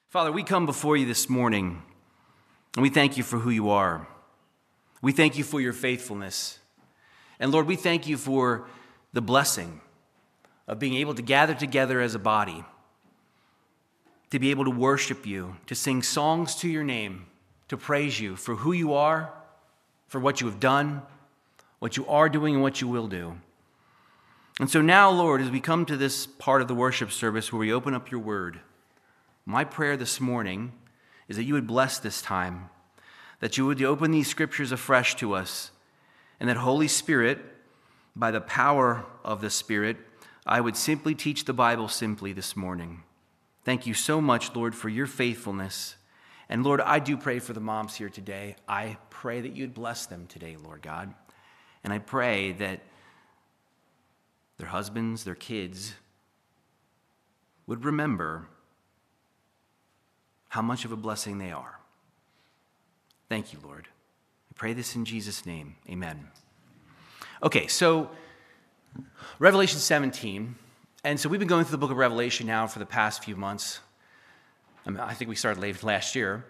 Father, we come before you this morning, and we thank you for who you are. We thank you for your faithfulness. And Lord, we thank you for the blessing of being able to gather together as a body, to be able to worship you, to sing songs to your name, to praise you for who you are, for what you have done, what you are doing, and what you will do. And so now, Lord, as we come to this part of the worship service where we open up your word, my prayer this morning is that you would bless this time, that you would open these scriptures afresh to us, and that Holy Spirit, by the power of the Spirit, I would simply teach the Bible simply this morning. Thank you so much, Lord, for your faithfulness. And Lord, I do pray for the moms here today. I pray that you'd bless them today, Lord God. And I pray that their husbands, their kids would remember how much of a blessing they are. Thank you, Lord. I pray this in Jesus' name. Amen. Okay, so Revelation 17. And so we've been going through the book of Revelation now for the past few months. I think we started late last year.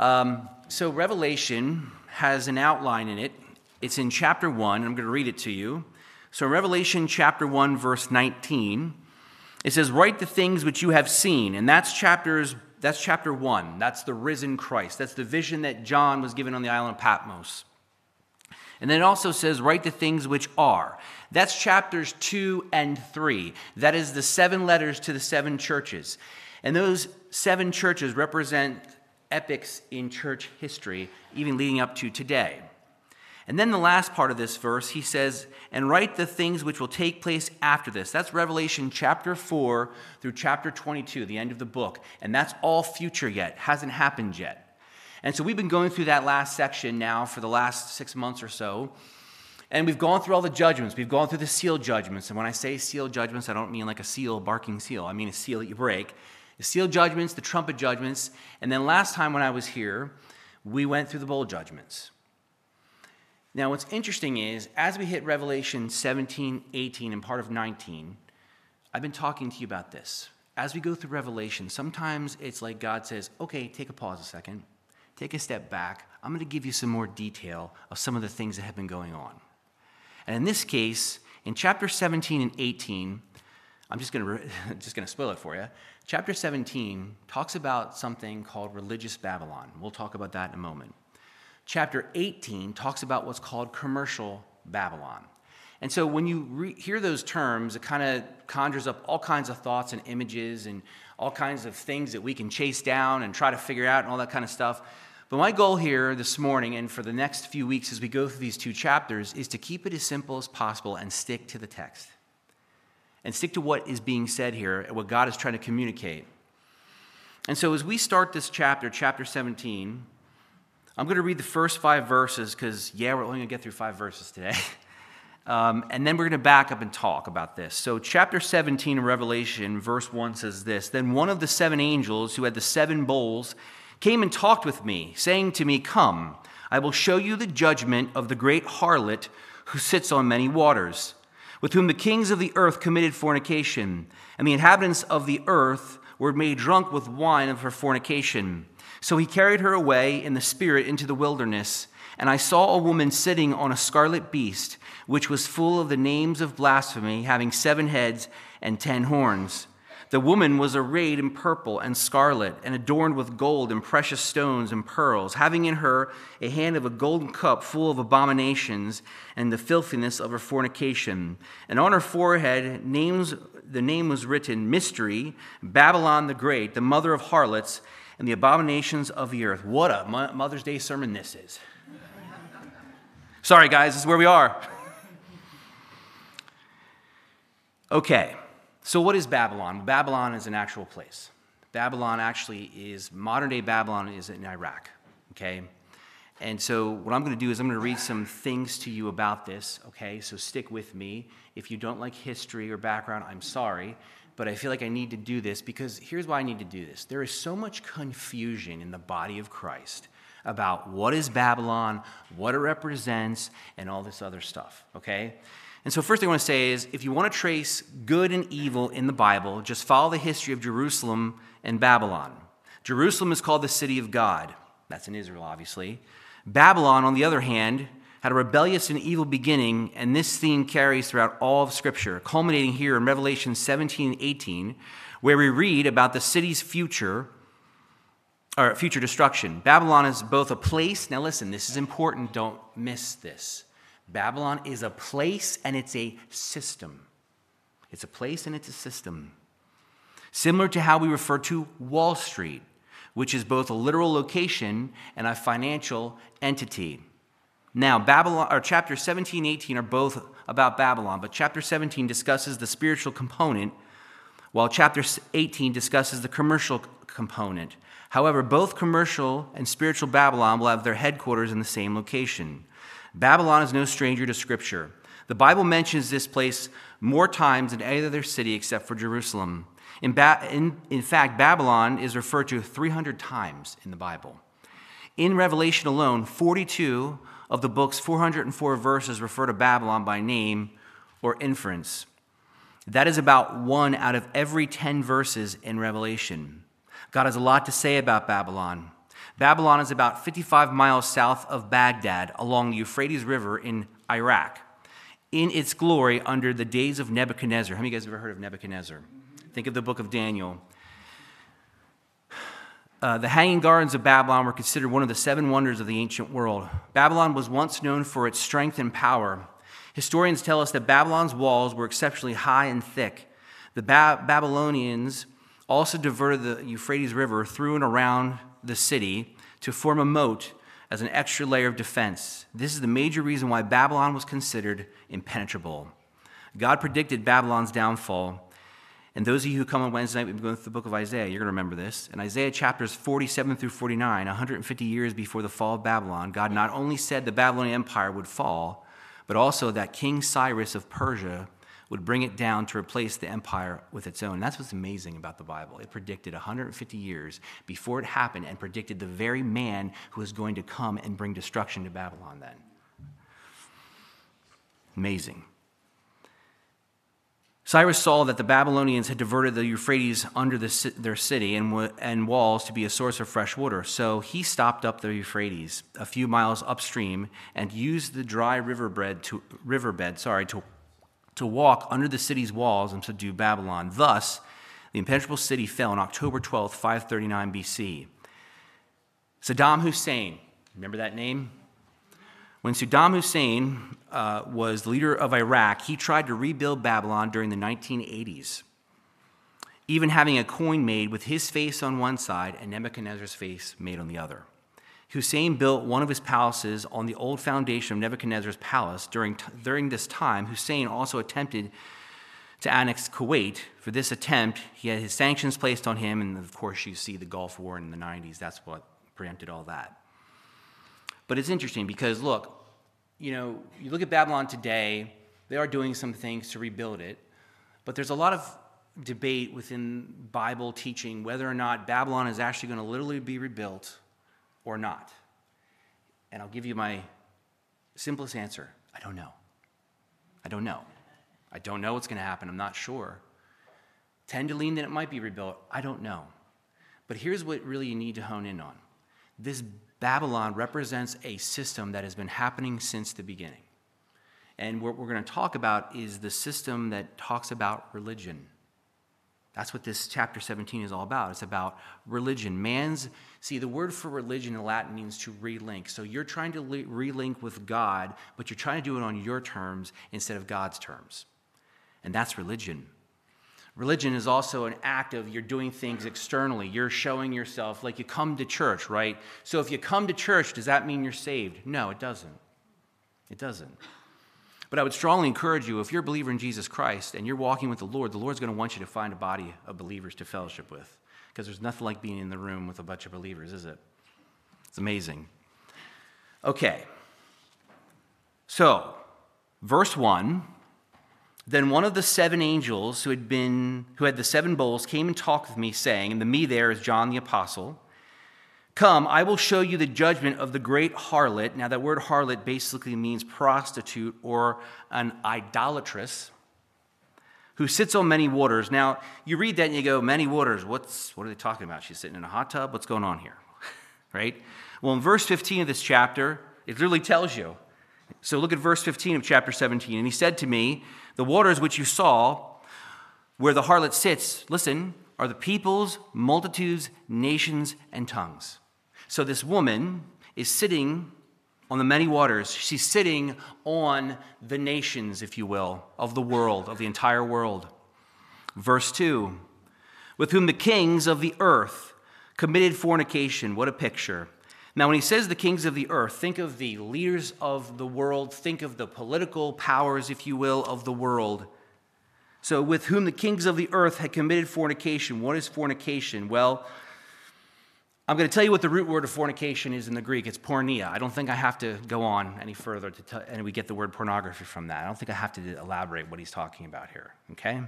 So Revelation has an outline in it. It's in chapter 1. I'm going to read it to you. So in Revelation chapter 1, verse 19, it says, "Write the things which you have seen." And that's chapter 1. That's the risen Christ. That's the vision that John was given on the island of Patmos. And then it also says, "Write the things which are." That's chapters 2 and 3. That is the 7 letters to the 7 churches. And those 7 churches represent epochs in church history, even leading up to today. And then the last part of this verse, he says, "And write the things which will take place after this." That's Revelation chapter 4 through chapter 22, the end of the book. And that's all future yet, hasn't happened yet. And so we've been going through that last section now for the last 6 months or so. And we've gone through all the judgments. We've gone through the seal judgments. And when I say seal judgments, I don't mean like a seal, barking seal. I mean a seal that you break. The seal judgments, the trumpet judgments. And then last time when I was here, we went through the bowl judgments. Now, what's interesting is, as we hit Revelation 17, 18, and part of 19, I've been talking to you about this. As we go through Revelation, sometimes it's like God says, okay, take a pause a second. Take a step back. I'm going to give you some more detail of some of the things that have been going on. And in this case, in chapter 17 and 18, I'm just going to spoil it for you. Chapter 17 talks about something called religious Babylon. We'll talk about that in a moment. Chapter 18 talks about what's called commercial Babylon. And so when you hear those terms, it kind of conjures up all kinds of thoughts and images and all kinds of things that we can chase down and try to figure out and all that kind of stuff. But my goal here this morning and for the next few weeks as we go through these 2 chapters is to keep it as simple as possible and stick to the text. And stick to what is being said here and what God is trying to communicate. And so as we start this chapter 17, I'm going to read the first 5 verses because, we're only going to get through 5 verses today. And then we're going to back up and talk about this. So chapter 17 of Revelation, verse 1 says this, "Then one of the 7 angels who had the 7 bowls came and talked with me, saying to me, 'Come, I will show you the judgment of the great harlot who sits on many waters, with whom the kings of the earth committed fornication, and the inhabitants of the earth were made drunk with wine of her fornication. So he carried her away in the spirit into the wilderness, and I saw a woman sitting on a scarlet beast, which was full of the names of blasphemy, having 7 heads and 10 horns. The woman was arrayed in purple and scarlet, and adorned with gold and precious stones and pearls, having in her a hand of a golden cup full of abominations and the filthiness of her fornication. And on her forehead the name was written, Mystery, Babylon the Great, the mother of harlots, and the abominations of the earth." What a Mother's Day sermon this is. Sorry, guys, this is where we are. Okay, so what is Babylon? Babylon is an actual place. Babylon actually is, modern-day Babylon is in Iraq, okay? And so what I'm going to do is I'm going to read some things to you about this, okay? So stick with me. If you don't like history or background, I'm sorry. But I feel like I need to do this because here's why I need to do this. There is so much confusion in the body of Christ about what is Babylon, what it represents, and all this other stuff, okay? And so first thing I want to say is if you want to trace good and evil in the Bible, just follow the history of Jerusalem and Babylon. Jerusalem is called the city of God. That's in Israel, obviously. Babylon, on the other hand, had a rebellious and evil beginning, and this theme carries throughout all of Scripture, culminating here in Revelation 17 and 18, where we read about the city's future destruction. Babylon is both a place, now listen, this is important, don't miss this. Babylon is a place and it's a system. It's a place and it's a system. Similar to how we refer to Wall Street, which is both a literal location and a financial entity. Now, chapter 17 and 18 are both about Babylon, but chapter 17 discusses the spiritual component, while chapter 18 discusses the commercial component. However, both commercial and spiritual Babylon will have their headquarters in the same location. Babylon is no stranger to Scripture. The Bible mentions this place more times than any other city except for Jerusalem. In fact, Babylon is referred to 300 times in the Bible. In Revelation alone, 42 of the book's 404 verses refer to Babylon by name or inference. That is about 1 out of every 10 verses in Revelation. God has a lot to say about Babylon. Babylon is about 55 miles south of Baghdad along the Euphrates River in Iraq, in its glory under the days of Nebuchadnezzar. How many of you guys have ever heard of Nebuchadnezzar? Think of the book of Daniel. The Hanging Gardens of Babylon were considered one of the 7 wonders of the ancient world. Babylon was once known for its strength and power. Historians tell us that Babylon's walls were exceptionally high and thick. The Babylonians also diverted the Euphrates River through and around the city to form a moat as an extra layer of defense. This is the major reason why Babylon was considered impenetrable. God predicted Babylon's downfall. And those of you who come on Wednesday night, we've been going through the book of Isaiah, you're going to remember this. In Isaiah chapters 47 through 49, 150 years before the fall of Babylon, God not only said the Babylonian Empire would fall, but also that King Cyrus of Persia would bring it down to replace the empire with its own. And that's what's amazing about the Bible. It predicted 150 years before it happened and predicted the very man who was going to come and bring destruction to Babylon then. Amazing. Cyrus saw that the Babylonians had diverted the Euphrates under their city and walls to be a source of fresh water. So he stopped up the Euphrates a few miles upstream and used the dry riverbed to walk under the city's walls and subdue Babylon. Thus, the impenetrable city fell on October 12th, 539 BC. Saddam Hussein, remember that name? When Saddam Hussein was the leader of Iraq, he tried to rebuild Babylon during the 1980s, even having a coin made with his face on one side and Nebuchadnezzar's face made on the other. Hussein built one of his palaces on the old foundation of Nebuchadnezzar's palace. During this time, Hussein also attempted to annex Kuwait. For this attempt, he had his sanctions placed on him, and of course you see the Gulf War in the 90s. That's what preempted all that. But it's interesting because, look, you look at Babylon today, they are doing some things to rebuild it, but there's a lot of debate within Bible teaching whether or not Babylon is actually going to literally be rebuilt or not. And I'll give you my simplest answer. I don't know. I don't know what's going to happen. I'm not sure. Tend to lean that it might be rebuilt. I don't know. But here's what really you need to hone in on. This Babylon represents a system that has been happening since the beginning. And what we're going to talk about is the system that talks about religion. That's what this chapter 17 is all about. It's about religion. The word for religion in Latin means to relink. So you're trying to relink with God, but you're trying to do it on your terms instead of God's terms. And that's religion. Religion is also an act of you're doing things externally. You're showing yourself, like you come to church, right? So if you come to church, does that mean you're saved? No, it doesn't. It doesn't. But I would strongly encourage you, if you're a believer in Jesus Christ and you're walking with the Lord's going to want you to find a body of believers to fellowship with. Because there's nothing like being in the room with a bunch of believers, is it? It's amazing. Okay. So, verse 1, then one of the 7 angels who had the 7 bowls came and talked with me, saying, and the me there is John the Apostle, come, I will show you the judgment of the great harlot. Now, that word harlot basically means prostitute or an idolatress, who sits on many waters. Now, you read that and you go, many waters, what are they talking about? She's sitting in a hot tub? What's going on here? Right? Well, in verse 15 of this chapter, it literally tells you. So look at verse 15 of chapter 17. And he said to me, the waters which you saw where the harlot sits, listen, are the peoples, multitudes, nations, and tongues. So this woman is sitting on the many waters. She's sitting on the nations, if you will, of the world, of the entire world. Verse 2, with whom the kings of the earth committed fornication. What a picture. Now, when he says the kings of the earth, think of the leaders of the world. Think of the political powers, if you will, of the world. So, with whom the kings of the earth had committed fornication. What is fornication? Well, I'm going to tell you what the root word of fornication is in the Greek. It's porneia. I don't think I have to go on any further and we get the word pornography from that. I don't think I have to elaborate what he's talking about here, okay?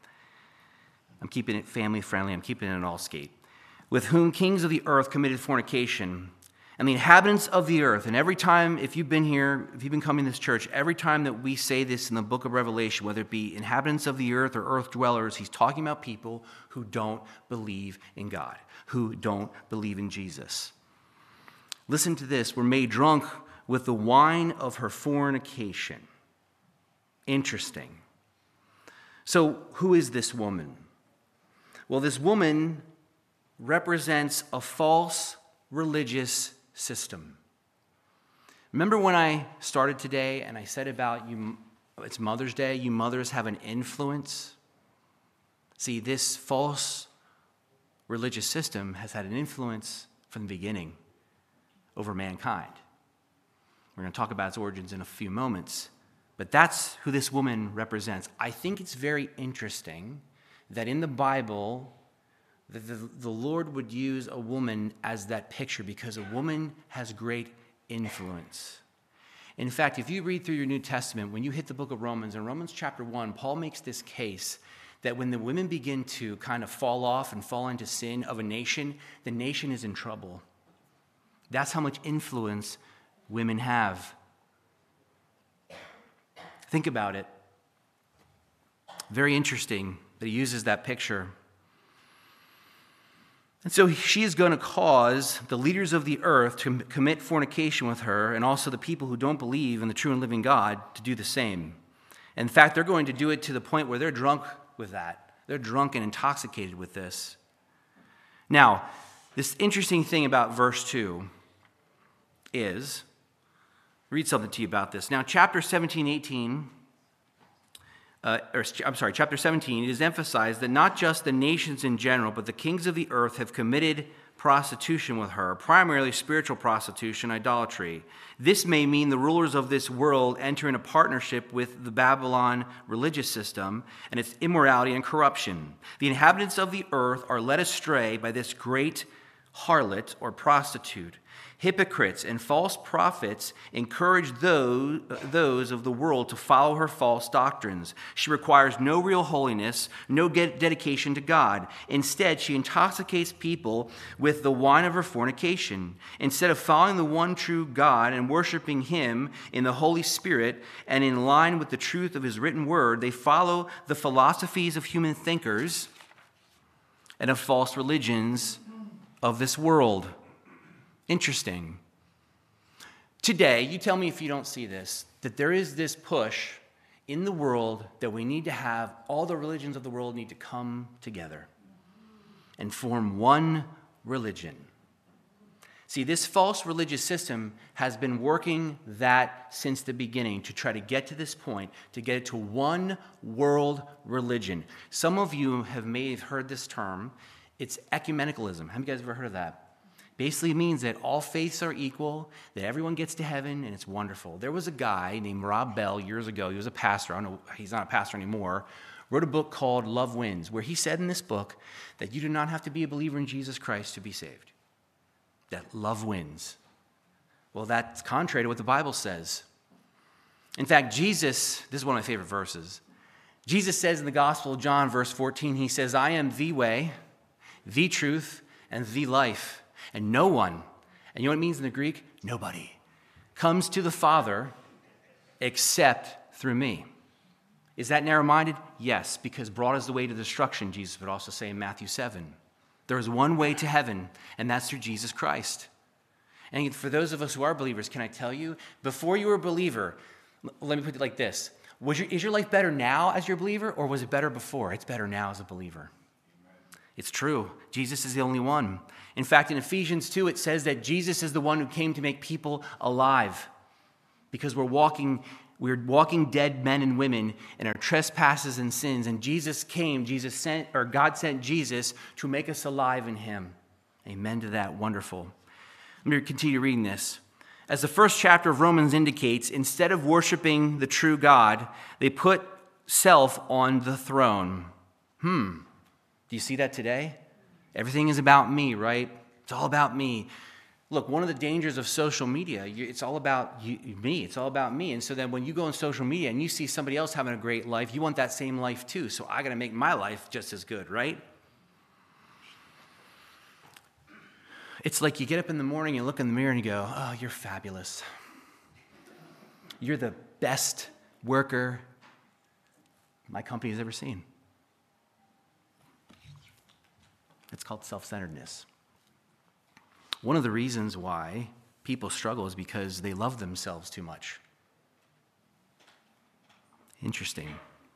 I'm keeping it family friendly. I'm keeping it in all skate. With whom kings of the earth committed fornication, and the inhabitants of the earth. And every time, if you've been here, if you've been coming to this church, every time that we say this in the book of Revelation, whether it be inhabitants of the earth or earth dwellers, he's talking about people who don't believe in God, who don't believe in Jesus. Listen to this. Were made drunk with the wine of her fornication. Interesting. So who is this woman? Well, this woman represents a false religious system. Remember when I started today and I said about you, it's Mother's Day, you mothers have an influence? See, this false religious system has had an influence from the beginning over mankind. We're going to talk about its origins in a few moments, but that's who this woman represents. I think it's very interesting that in the Bible, the Lord would use a woman as that picture because a woman has great influence. In fact, if you read through your New Testament, when you hit the book of Romans, in Romans chapter 1, Paul makes this case that when the women begin to kind of fall off and fall into sin of a nation, the nation is in trouble. That's how much influence women have. Think about it. Very interesting that he uses that picture. And so she is going to cause the leaders of the earth to commit fornication with her, and also the people who don't believe in the true and living God to do the same. In fact, they're going to do it to the point where they're drunk with that. They're drunk and intoxicated with this. Now, this interesting thing about verse 2 is, read something to you about this. Now, chapter 17, chapter 17, it is emphasized that not just the nations in general, but the kings of the earth have committed prostitution with her, primarily spiritual prostitution, idolatry. This may mean the rulers of this world enter into partnership with the Babylon religious system and its immorality and corruption. The inhabitants of the earth are led astray by this great harlot or prostitute. Hypocrites and false prophets encourage those of the world to follow her false doctrines. She requires no real holiness, no dedication to God. Instead, she intoxicates people with the wine of her fornication. Instead of following the one true God and worshiping him in the Holy Spirit and in line with the truth of his written word, they follow the philosophies of human thinkers and of false religions of this world. Interesting. Today, you tell me if you don't see this, that there is this push in the world that we need to have, all the religions of the world need to come together and form one religion. See, this false religious system has been working that since the beginning to try to get to this point, to get it to one world religion. Some of you may have heard this term. It's ecumenicalism. Have you guys ever heard of that? Basically means that all faiths are equal, that everyone gets to heaven, and it's wonderful. There was a guy named Rob Bell years ago. He was a pastor. I don't know, he's not a pastor anymore. Wrote a book called Love Wins, where he said in this book that you do not have to be a believer in Jesus Christ to be saved. That love wins. Well, that's contrary to what the Bible says. In fact, Jesus, this is one of my favorite verses. Jesus says in the Gospel of John, verse 14, he says, I am the way, the truth, and the life. And no one, and you know what it means in the Greek? Nobody, comes to the Father except through me. Is that narrow-minded? Yes, because broad is the way to destruction, Jesus would also say in Matthew 7. There is one way to heaven, and that's through Jesus Christ. And for those of us who are believers, can I tell you, before you were a believer, let me put it like this. Is your life better now as your believer, or was it better before? It's better now as a believer. It's true. Jesus is the only one. In fact, in Ephesians 2, it says that Jesus is the one who came to make people alive, because we're walking dead men and women in our trespasses and sins. And God sent Jesus to make us alive in him. Amen to that. Wonderful. Let me continue reading this. As the first chapter of Romans indicates, instead of worshiping the true God, they put self on the throne. Do you see that today? Everything is about me, right? It's all about me. Look, one of the dangers of social media, it's all about me. It's all about me. And so then when you go on social media and you see somebody else having a great life, you want that same life too. So I got to make my life just as good, right? It's like you get up in the morning and look in the mirror and you go, oh, you're fabulous. You're the best worker my company has ever seen. It's called self-centeredness. One of the reasons why people struggle is because they love themselves too much. Interesting.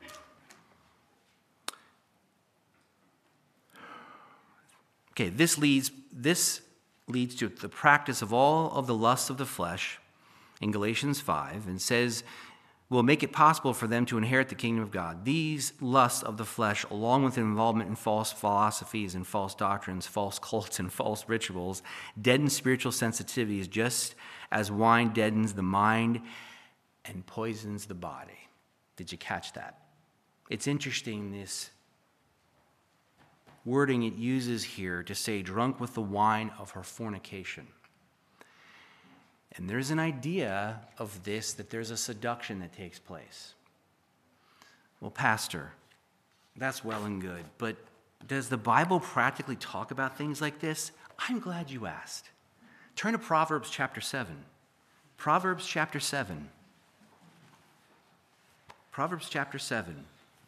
Okay, this leads to the practice of all of the lusts of the flesh in Galatians 5, and says, will make it possible for them to inherit the kingdom of God. These lusts of the flesh, along with involvement in false philosophies and false doctrines, false cults and false rituals, deaden spiritual sensitivities, just as wine deadens the mind and poisons the body. Did you catch that? It's interesting, this wording it uses here to say drunk with the wine of her fornication. And there's an idea of this, that there's a seduction that takes place. Well, Pastor, that's well and good, but does the Bible practically talk about things like this? I'm glad you asked. Turn to Proverbs chapter 7. Proverbs chapter 7. Proverbs chapter 7.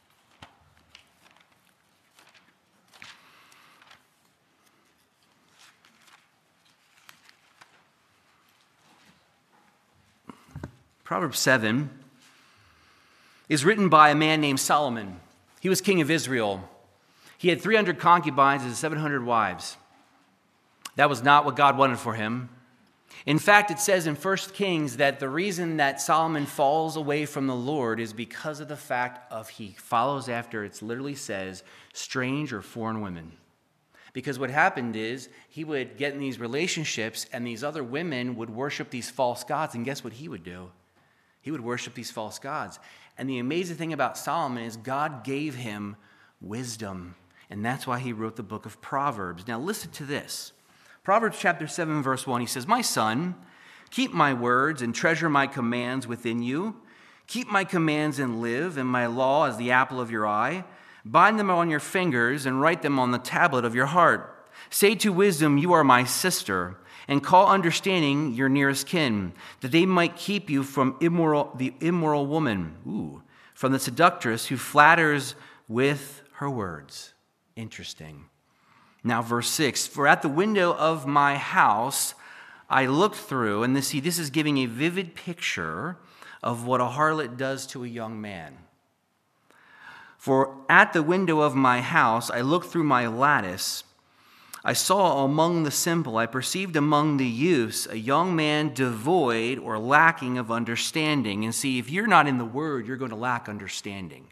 Proverbs 7 is written by a man named Solomon. He was king of Israel. He had 300 concubines and 700 wives. That was not what God wanted for him. In fact, it says in 1 Kings that the reason that Solomon falls away from the Lord is because of the fact of he follows after, it literally says, strange or foreign women. Because what happened is he would get in these relationships and these other women would worship these false gods. And guess what he would do? He would worship these false gods. And the amazing thing about Solomon is God gave him wisdom. And that's why he wrote the book of Proverbs. Now listen to this. Proverbs chapter 7, verse 1, he says, my son, keep my words and treasure my commands within you. Keep my commands and live, and my law as the apple of your eye. Bind them on your fingers and write them on the tablet of your heart. Say to wisdom, you are my sister, and call understanding your nearest kin, that they might keep you from the immoral woman, from the seductress who flatters with her words. Interesting. Now, verse 6, for at the window of my house I looked through, and this is giving a vivid picture of what a harlot does to a young man. For at the window of my house I looked through my lattice, I saw among the simple, I perceived among the youths a young man devoid or lacking of understanding. And see, if you're not in the Word, you're going to lack understanding.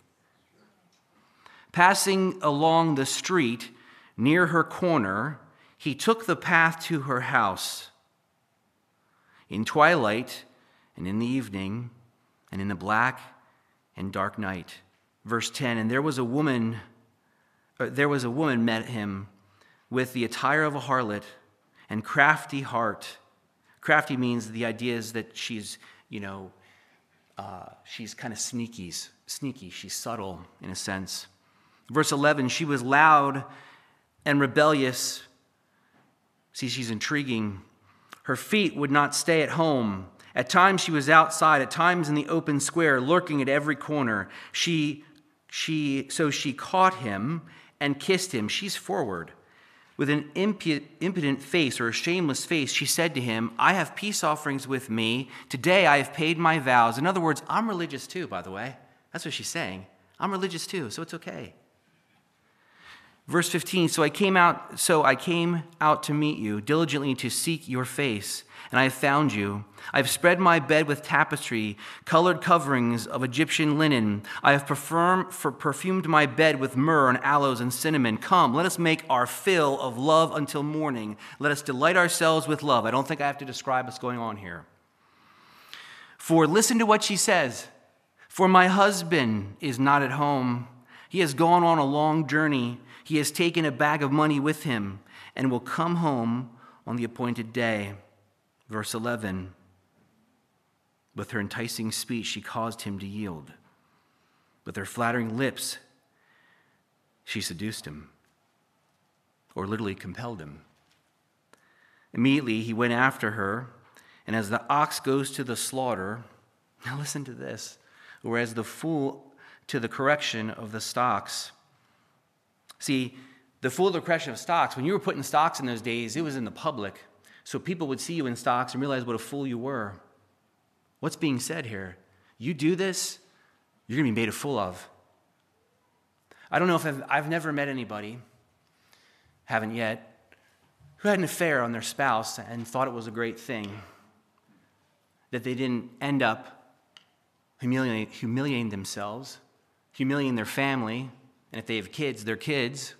Passing along the street near her corner, he took the path to her house. In twilight and in the evening and in the black and dark night. Verse 10, and there was a woman met him with the attire of a harlot and crafty heart. Crafty means the idea is that she's kind of sneaky. She's subtle in a sense. Verse 11, she was loud and rebellious. See, she's intriguing. Her feet would not stay at home, At times she was outside, at times in the open square, lurking at every corner. So she caught him and kissed him. She's forward. With an impudent face or a shameless face, she said to him, I have peace offerings with me. Today I have paid my vows. In other words, I'm religious too, by the way. That's what she's saying. I'm religious too, so it's okay. Verse 15, so I came out to meet you, diligently to seek your face, and I have found you. I have spread my bed with tapestry, colored coverings of Egyptian linen. I have perfumed my bed with myrrh and aloes and cinnamon. Come, let us make our fill of love until morning. Let us delight ourselves with love. I don't think I have to describe what's going on here. For listen to what she says. For my husband is not at home. He has gone on a long journey. He has taken a bag of money with him and will come home on the appointed day. Verse 11, with her enticing speech, she caused him to yield. With her flattering lips, she seduced him, or literally compelled him. Immediately, he went after her, and as the ox goes to the slaughter, now listen to this, or as the fool to the correction of the stocks. See, the fool to the correction of stocks, when you were putting stocks in those days, it was in the public. So people would see you in stocks and realize what a fool you were. What's being said here? You do this, you're going to be made a fool of. I don't know if I've never met anybody, haven't yet, who had an affair on their spouse and thought it was a great thing, that they didn't end up humiliating themselves, humiliating their family, and if they have kids, their kids.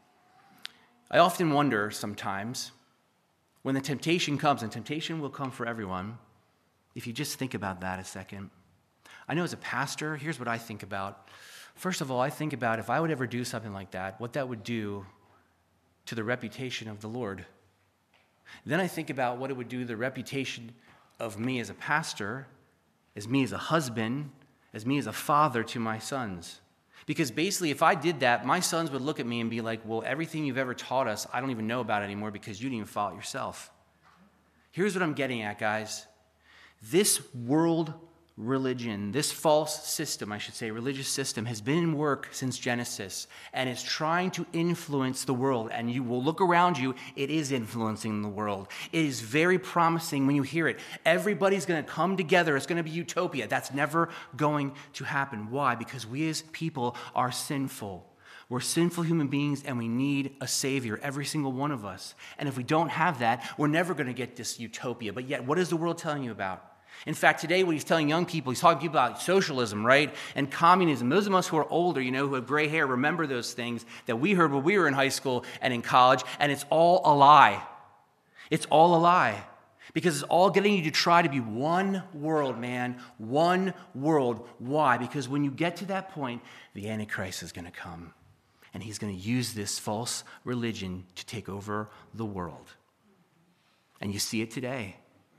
I often wonder sometimes, when the temptation comes, and temptation will come for everyone, if you just think about that a second. I know as a pastor, here's what I think about. First of all, I think about if I would ever do something like that, what that would do to the reputation of the Lord. Then I think about what it would do to the reputation of me as a pastor, as me as a husband, as me as a father to my sons. Because basically, if I did that, my sons would look at me and be like, well, everything you've ever taught us, I don't even know about it anymore because you didn't even follow it yourself. Here's what I'm getting at, guys. This world religion, this false system, I should say, religious system, has been in work since Genesis and is trying to influence the world. And you will look around you, it is influencing the world. It is very promising when you hear it. Everybody's going to come together. It's going to be utopia. That's never going to happen. Why? Because we as people are sinful. We're sinful human beings and we need a Savior, every single one of us. And if we don't have that, we're never going to get this utopia. But yet, what is the world telling you about? In fact, today what he's telling young people, he's talking to people about socialism, right? And communism. Those of us who are older, who have gray hair, remember those things that we heard when we were in high school and in college, and it's all a lie. It's all a lie. Because it's all getting you to try to be one world, man. One world. Why? Because when you get to that point, the Antichrist is going to come. And he's going to use this false religion to take over the world. And you see it today.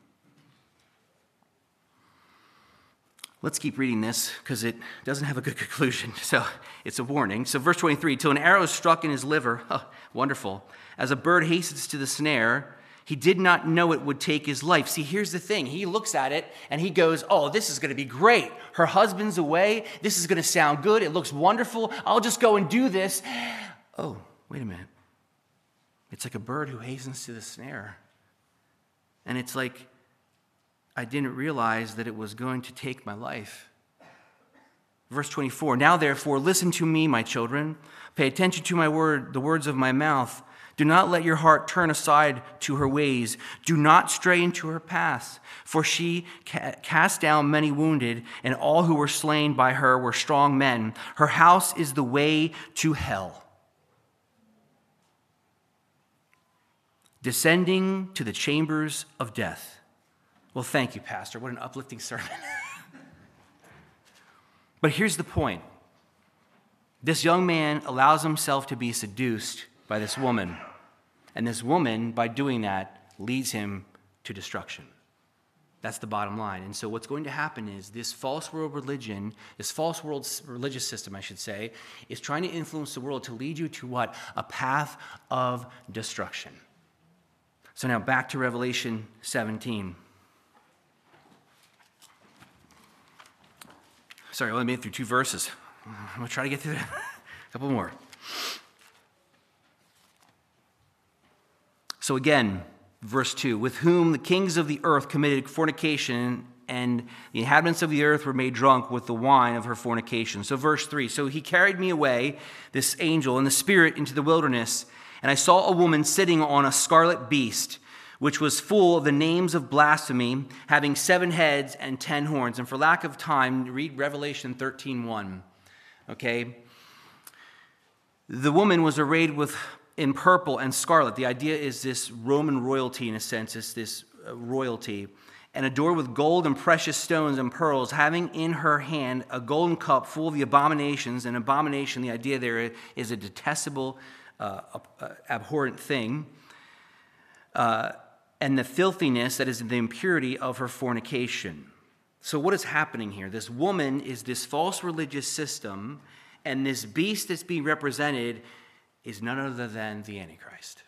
Let's keep reading this because it doesn't have a good conclusion. So it's a warning. So verse 23, till an arrow is struck in his liver. Oh, wonderful. As a bird hastens to the snare, he did not know it would take his life. See, here's the thing. He looks at it and he goes, oh, this is going to be great. Her husband's away. This is going to sound good. It looks wonderful. I'll just go and do this. Oh, wait a minute. It's like a bird who hastens to the snare. And it's like, I didn't realize that it was going to take my life. Verse 24, now therefore, listen to me, my children. Pay attention to my word, the words of my mouth. Do not let your heart turn aside to her ways. Do not stray into her paths. For she cast down many wounded, and all who were slain by her were strong men. Her house is the way to hell, descending to the chambers of death. Well, thank you, Pastor. What an uplifting sermon. But here's the point. This young man allows himself to be seduced by this woman. And this woman, by doing that, leads him to destruction. That's the bottom line. And so what's going to happen is this false world religion, this false world religious system, I should say, is trying to influence the world to lead you to what? A path of destruction. So now back to Revelation 17. Sorry, I only made it through 2 verses. I'm going to try to get through a couple more. So again, verse 2, with whom the kings of the earth committed fornication, and the inhabitants of the earth were made drunk with the wine of her fornication. So verse 3, so he carried me away, this angel, in the spirit into the wilderness, and I saw a woman sitting on a scarlet beast, which was full of the names of blasphemy, having 7 heads and 10 horns. And for lack of time, read Revelation 13:1. Okay? The woman was arrayed in purple and scarlet. The idea is this Roman royalty, in a sense. It's this royalty. And adorned with gold and precious stones and pearls, having in her hand a golden cup full of the abominations. And abomination, the idea there is a detestable, abhorrent thing. And the filthiness, that is the impurity of her fornication. So what is happening here? This woman is this false religious system, and this beast that's being represented is none other than the Antichrist.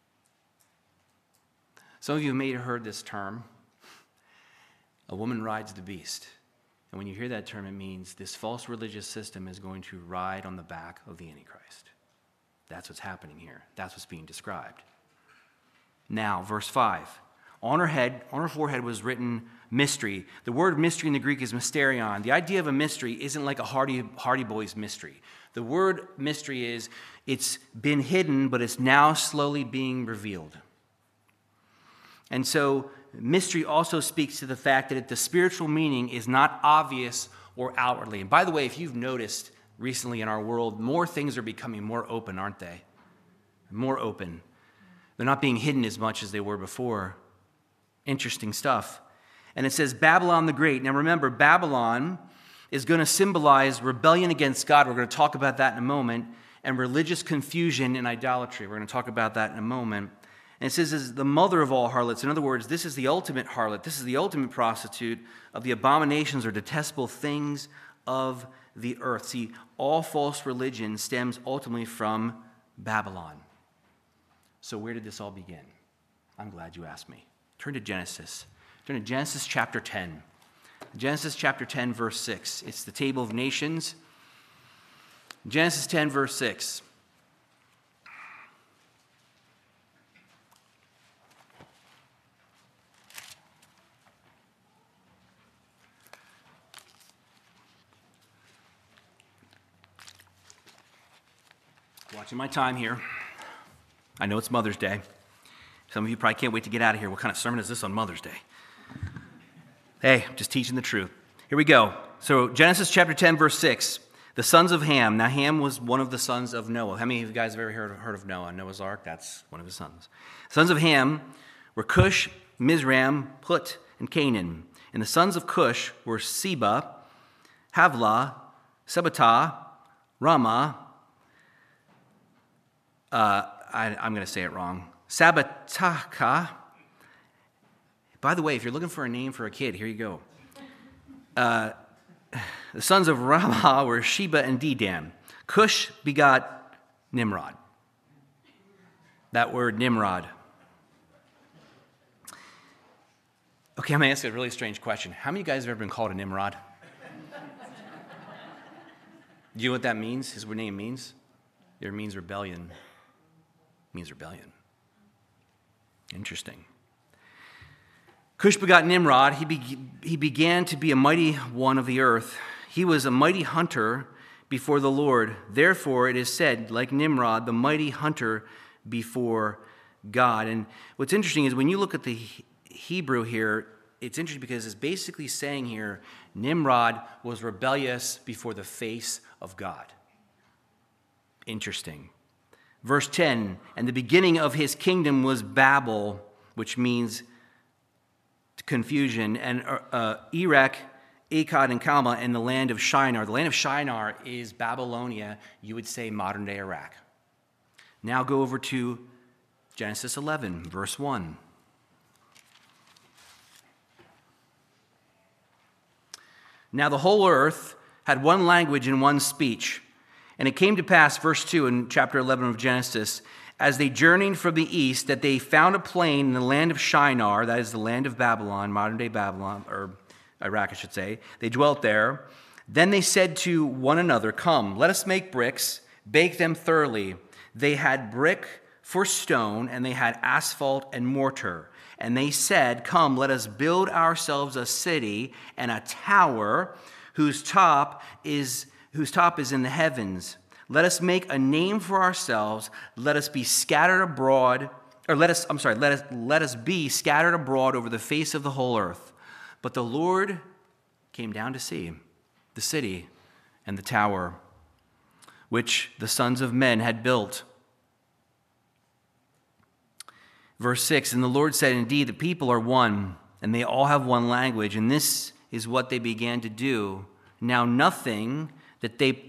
Some of you may have heard this term, a woman rides the beast. And when you hear that term, it means this false religious system is going to ride on the back of the Antichrist. That's what's happening here. That's what's being described. Now, verse 5. On her forehead was written mystery. The word mystery in the Greek is mysterion. The idea of a mystery isn't like a Hardy Boys mystery. The word mystery is, it's been hidden, but it's now slowly being revealed. And so, mystery also speaks to the fact that the spiritual meaning is not obvious or outwardly. And by the way, if you've noticed recently in our world, more things are becoming more open, aren't they? More open. They're not being hidden as much as they were before. Interesting stuff. And it says Babylon the Great. Now remember, Babylon is going to symbolize rebellion against God. We're going to talk about that in a moment. And religious confusion and idolatry. We're going to talk about that in a moment. And it says is the mother of all harlots. In other words, this is the ultimate harlot. This is the ultimate prostitute of the abominations or detestable things of the earth. See, all false religion stems ultimately from Babylon. So where did this all begin? I'm glad you asked me. Turn to Genesis. Turn to Genesis chapter 10. Genesis chapter 10, verse 6. It's the table of nations. Genesis 10, verse 6. Watching my time here. I know it's Mother's Day. Some of you probably can't wait to get out of here. What kind of sermon is this on Mother's Day? Hey, I'm just teaching the truth. Here we go. So Genesis chapter 10, verse 6. The sons of Ham. Now Ham was one of the sons of Noah. How many of you guys have ever heard of Noah? Noah's Ark? That's one of his sons. Sons of Ham were Cush, Mizraim, Put, and Canaan. And the sons of Cush were Seba, Havilah, Sabata, Ramah, I'm going to say it wrong. Sabataka. By the way, if you're looking for a name for a kid, here you go. The sons of Ramah were Sheba and Dedan. Cush begot Nimrod. That word, Nimrod. Okay, I'm going to ask you a really strange question. How many of you guys have ever been called a Nimrod? Do you know what that means? His name means? It means rebellion. It means rebellion. Interesting. Cush begot Nimrod. He began to be a mighty one of the earth. He was a mighty hunter before the Lord. Therefore, it is said, like Nimrod, the mighty hunter before God. And what's interesting is when you look at the Hebrew here, it's interesting because it's basically saying here, Nimrod was rebellious before the face of God. Interesting. Verse 10, and the beginning of his kingdom was Babel, which means confusion, and Erech, Akkad, and Calneh, and the land of Shinar. The land of Shinar is Babylonia, you would say modern-day Iraq. Now go over to Genesis 11, verse 1. Now the whole earth had one language and one speech. And it came to pass, verse 2 in chapter 11 of Genesis, as they journeyed from the east, that they found a plain in the land of Shinar, that is the land of Babylon, modern-day Babylon, or Iraq, I should say. They dwelt there. Then they said to one another, "Come, let us make bricks, bake them thoroughly." They had brick for stone, and they had asphalt and mortar. And they said, "Come, let us build ourselves a city and a tower whose top is in the heavens. Let us make a name for ourselves. Let us be scattered abroad, or let us be scattered abroad over the face of the whole earth." But the Lord came down to see the city and the tower which the sons of men had built. Verse 6, "And the Lord said, Indeed, the people are one, and they all have one language, and this is what they began to do. Now nothing that they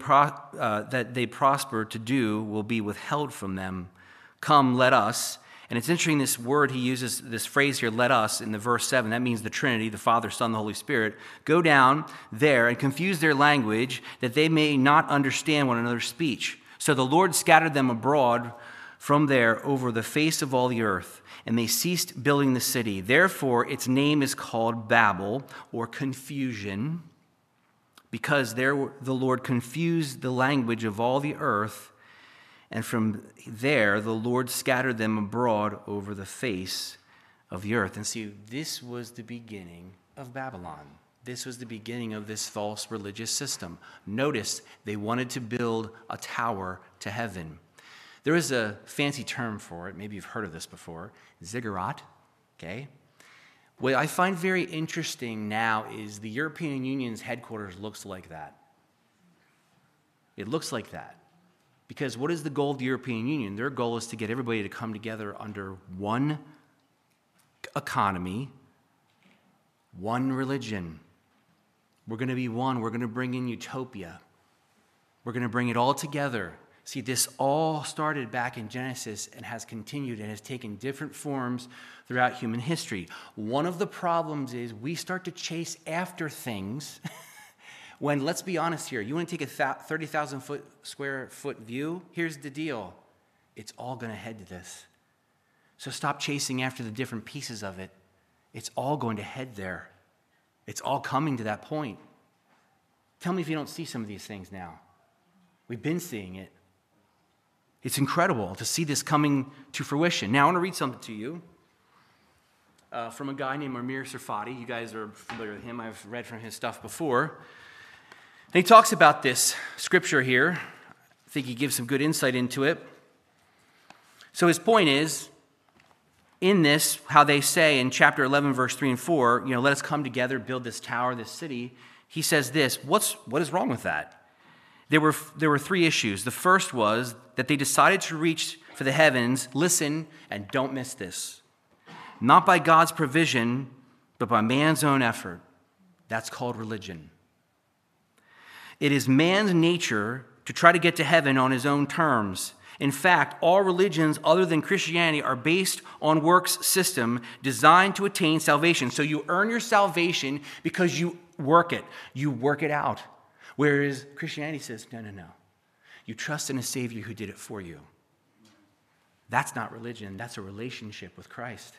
prosper to do will be withheld from them. Come, let us." And it's interesting, this word he uses, this phrase here, "let us," in the verse 7. That means the Trinity, the Father, Son, the Holy Spirit. "Go down there and confuse their language, that they may not understand one another's speech." So the Lord scattered them abroad from there over the face of all the earth, and they ceased building the city. Therefore, its name is called Babel, or confusion, because there the Lord confused the language of all the earth, and from there the Lord scattered them abroad over the face of the earth. And see, this was the beginning of Babylon. This was the beginning of this false religious system. Notice they wanted to build a tower to heaven. There is a fancy term for it. Maybe you've heard of this before. Ziggurat. Okay? What I find very interesting now is the European Union's headquarters looks like that. It looks like that. Because what is the goal of the European Union? Their goal is to get everybody to come together under one economy, one religion. We're going to be one. We're going to bring in utopia. We're going to bring it all together. See, this all started back in Genesis and has continued and has taken different forms throughout human history. One of the problems is we start to chase after things when, let's be honest here, you want to take a 30,000 square foot view? Here's the deal. It's all going to head to this. So stop chasing after the different pieces of it. It's all going to head there. It's all coming to that point. Tell me if you don't see some of these things now. We've been seeing it. It's incredible to see this coming to fruition. Now, I want to read something to you from a guy named Amir Tsarfati. You guys are familiar with him. I've read from his stuff before. And he talks about this scripture here. I think he gives some good insight into it. So his point is, in this, how they say in chapter 11, verse 3 and 4, let us come together, build this tower, this city. He says this, what is wrong with that? There were three issues. The first was that they decided to reach for the heavens. Listen, and don't miss this. Not by God's provision, but by man's own effort. That's called religion. It is man's nature to try to get to heaven on his own terms. In fact, all religions other than Christianity are based on works system designed to attain salvation. So you earn your salvation because you work it. You work it out. Whereas Christianity says, no. You trust in a Savior who did it for you. That's not religion. That's a relationship with Christ.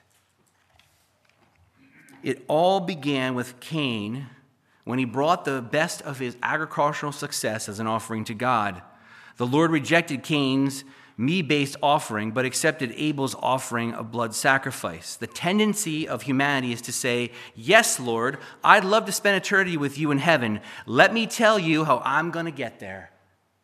It all began with Cain when he brought the best of his agricultural success as an offering to God. The Lord rejected Cain's me-based offering, but accepted Abel's offering of blood sacrifice. The tendency of humanity is to say, yes, Lord, I'd love to spend eternity with you in heaven. Let me tell you how I'm going to get there.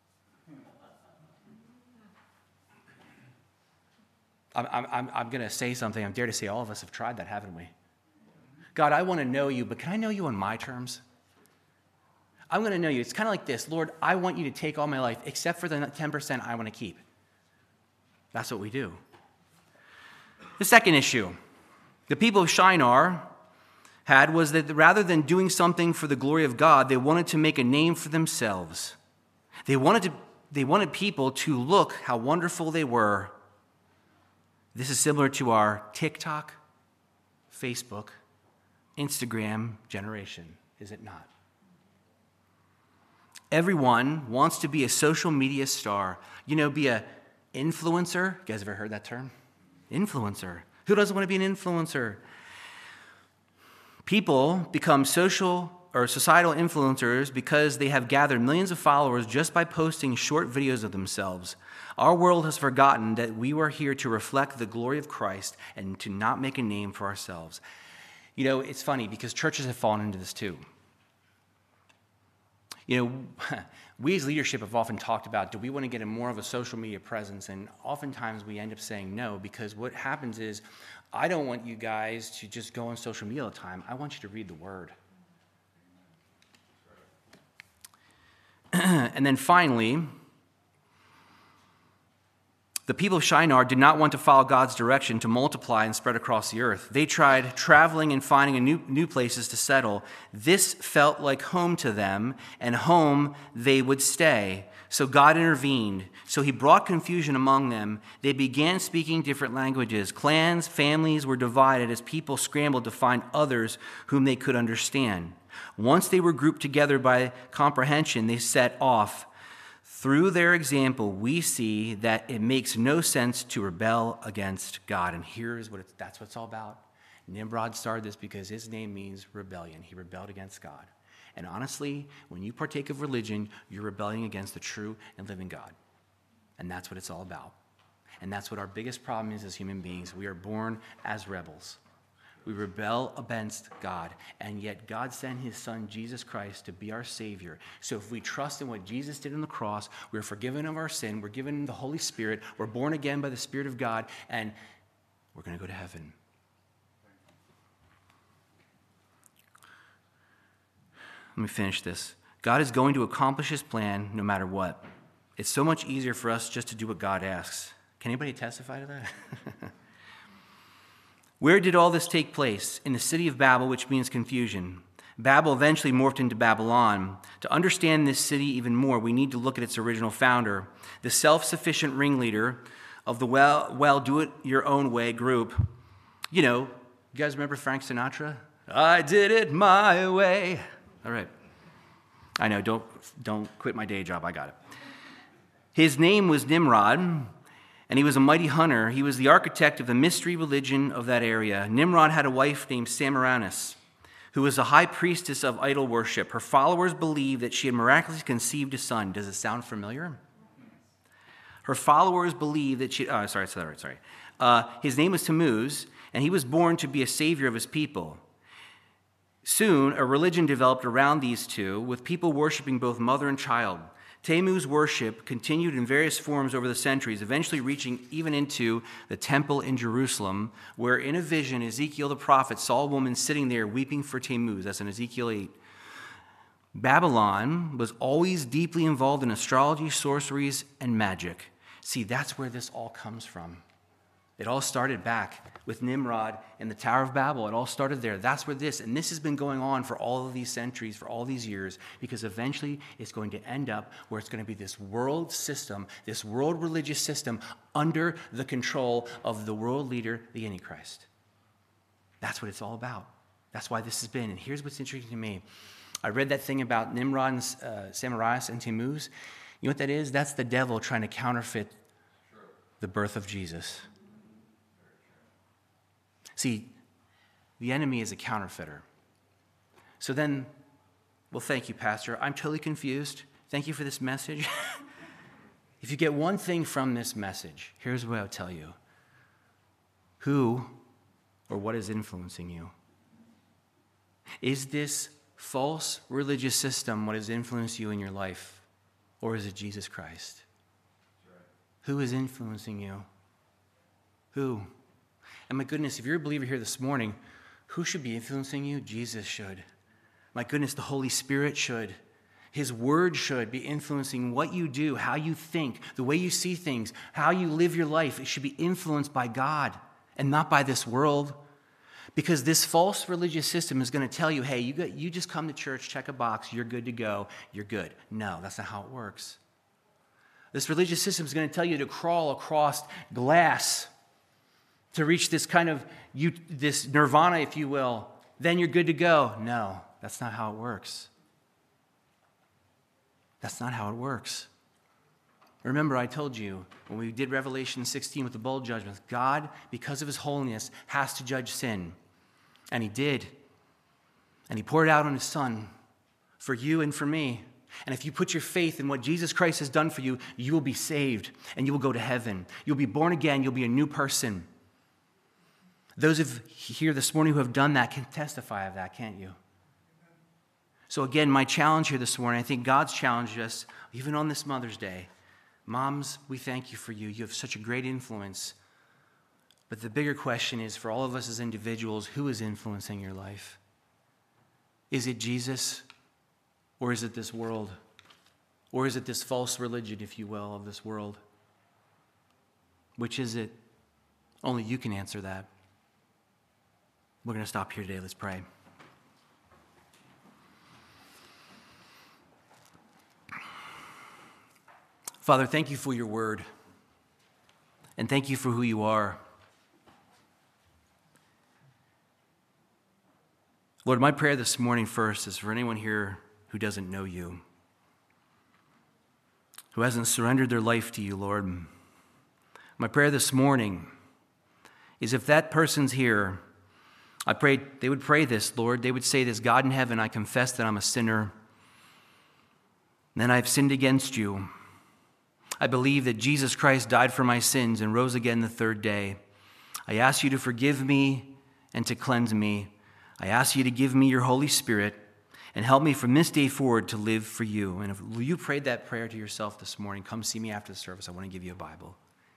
I'm going to say something. I dare to say all of us have tried that, haven't we? God, I want to know you, but can I know you on my terms? I'm going to know you. It's kind of like this. Lord, I want you to take all my life except for the 10% I want to keep. That's what we do. The second issue the people of Shinar had was that rather than doing something for the glory of God, they wanted to make a name for themselves. They wanted people to look how wonderful they were. This is similar to our TikTok, Facebook, Instagram generation, is it not? Everyone wants to be a social media star. Be a influencer. You guys ever heard that term? Influencer. Who doesn't want to be an influencer? People become social societal influencers because they have gathered millions of followers just by posting short videos of themselves. Our world has forgotten that we were here to reflect the glory of Christ and to not make a name for ourselves. You know, it's funny because churches have fallen into this too. You know, we as leadership have often talked about, do we want to get more of a social media presence? And oftentimes we end up saying no, because what happens is, I don't want you guys to just go on social media all the time. I want you to read the Word. And then finally, the people of Shinar did not want to follow God's direction to multiply and spread across the earth. They tried traveling and finding new places to settle. This felt like home to them, and home they would stay. So God intervened. So he brought confusion among them. They began speaking different languages. Clans, families were divided as people scrambled to find others whom they could understand. Once they were grouped together by comprehension, they set off. Through their example, we see that it makes no sense to rebel against God. And that's what it's all about. Nimrod started this because his name means rebellion. He rebelled against God. And honestly, when you partake of religion, you're rebelling against the true and living God. And that's what it's all about. And that's what our biggest problem is as human beings. We are born as rebels. We rebel against God, and yet God sent his son, Jesus Christ, to be our Savior. So if we trust in what Jesus did on the cross, we're forgiven of our sin, we're given the Holy Spirit, we're born again by the Spirit of God, and we're going to go to heaven. Let me finish this. God is going to accomplish his plan no matter what. It's so much easier for us just to do what God asks. Can anybody testify to that? Where did all this take place? In the city of Babel, which means confusion. Babel eventually morphed into Babylon. To understand this city even more, we need to look at its original founder, the self-sufficient ringleader of the do-it-your-own-way group. You know, you guys remember Frank Sinatra? I did it my way. All right. I know, don't quit my day job. I got it. His name was Nimrod. And he was a mighty hunter. He was the architect of the mystery religion of that area. Nimrod had a wife named Semiramis, who was a high priestess of idol worship. Her followers believed that she had miraculously conceived a son. Does it sound familiar? Her followers believed that his name was Tammuz, and he was born to be a savior of his people. Soon, a religion developed around these two, with people worshiping both mother and child. Tammuz worship continued in various forms over the centuries, eventually reaching even into the temple in Jerusalem, where in a vision, Ezekiel the prophet saw a woman sitting there weeping for Tammuz. That's in Ezekiel 8. Babylon was always deeply involved in astrology, sorceries, and magic. See, that's where this all comes from. It all started back with Nimrod and the Tower of Babel. It all started there. That's where and this has been going on for all of these centuries, for all these years, because eventually it's going to end up where it's going to be this world system, this world religious system under the control of the world leader, the Antichrist. That's what it's all about. That's why this has been. And here's what's interesting to me. I read that thing about Nimrod and Semiramis and Tammuz. You know what that is? That's the devil trying to counterfeit the birth of Jesus. See, the enemy is a counterfeiter. So then, well, thank you, Pastor. I'm totally confused. Thank you for this message. If you get one thing from this message, here's what I'll tell you. Who or what is influencing you? Is this false religious system what has influenced you in your life? Or is it Jesus Christ? Who is influencing you? Who? And my goodness, if you're a believer here this morning, who should be influencing you? Jesus should. My goodness, the Holy Spirit should. His word should be influencing what you do, how you think, the way you see things, how you live your life. It should be influenced by God and not by this world. Because this false religious system is going to tell you, hey, you just come to church, check a box, you're good to go, you're good. No, that's not how it works. This religious system is going to tell you to crawl across glass to reach this kind of, this nirvana, if you will. Then you're good to go. No, that's not how it works. That's not how it works. Remember, I told you, when we did Revelation 16 with the bowl judgments, God, because of his holiness, has to judge sin. And he did. And he poured it out on his son for you and for me. And if you put your faith in what Jesus Christ has done for you, you will be saved and you will go to heaven. You'll be born again. You'll be a new person. Those of you here this morning who have done that can testify of that, can't you? So again, my challenge here this morning, I think God's challenged us, even on this Mother's Day. Moms, we thank you for you. You have such a great influence. But the bigger question is, for all of us as individuals, who is influencing your life? Is it Jesus? Or is it this world? Or is it this false religion, if you will, of this world? Which is it? Only you can answer that. We're going to stop here today. Let's pray. Father, thank you for your word. And thank you for who you are. Lord, my prayer this morning first is for anyone here who doesn't know you, who hasn't surrendered their life to you, Lord. My prayer this morning is if that person's here, I pray they would pray this, Lord. They would say this: God in heaven, I confess that I'm a sinner, and that I've sinned against you. I believe that Jesus Christ died for my sins and rose again the third day. I ask you to forgive me and to cleanse me. I ask you to give me your Holy Spirit and help me from this day forward to live for you. And if you prayed that prayer to yourself this morning, come see me after the service. I want to give you a Bible.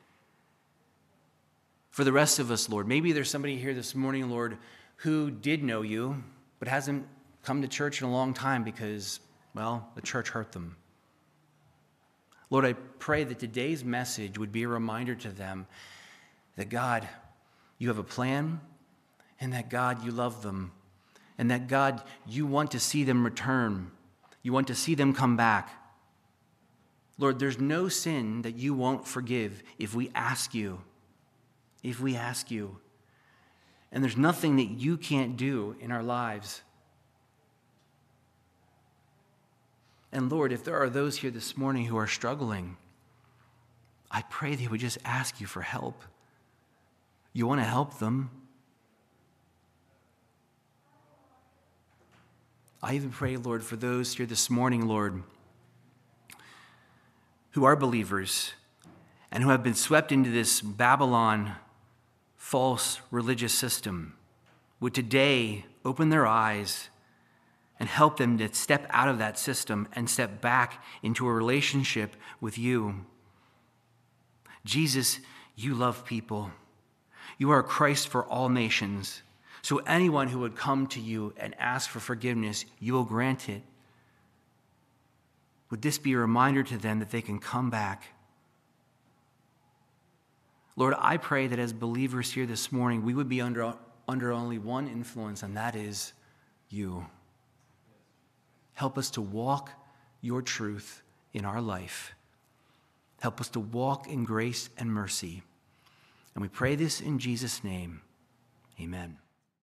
For the rest of us, Lord, maybe there's somebody here this morning, Lord, who did know you, but hasn't come to church in a long time because, well, the church hurt them. Lord, I pray that today's message would be a reminder to them that, God, you have a plan, and that, God, you love them, and that, God, you want to see them return. You want to see them come back. Lord, there's no sin that you won't forgive if we ask you. If we ask you. And there's nothing that you can't do in our lives. And Lord, if there are those here this morning who are struggling, I pray they would just ask you for help. You want to help them. I even pray, Lord, for those here this morning, Lord, who are believers and who have been swept into this Babylon false religious system, would today open their eyes and help them to step out of that system and step back into a relationship with you. Jesus, you love people. You are Christ for all nations. So anyone who would come to you and ask for forgiveness, you will grant it. Would this be a reminder to them that they can come back? Lord, I pray that as believers here this morning, we would be under only one influence, and that is you. Help us to walk your truth in our life. Help us to walk in grace and mercy. And we pray this in Jesus' name. Amen.